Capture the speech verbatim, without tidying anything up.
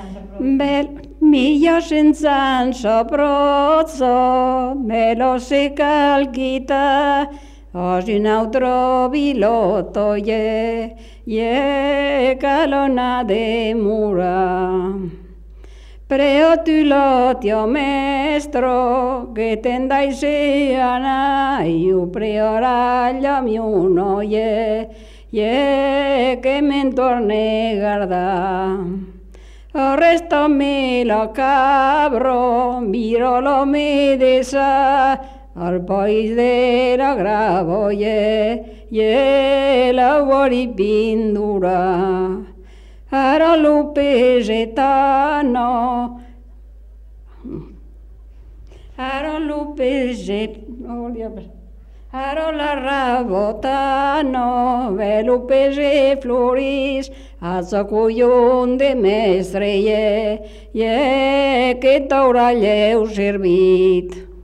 Bel, mila sentzan soprozzo, me lo se calchita, oggi un altro biloto, ye, ye, calona de mura. Preo tu lotio mestro, che tendai seana, io preo raglia miuno, ye, ye, che me torne guarda. Resto me lo cabro, miro lo medesa, al país de la gravo, ye, ye, la vuori pindura. Aro lupe getano, aro lupe getano, aro la rabotano, ve lupe ge floris, a collon de mestre, ye, ye, que t'haurà lleu servit.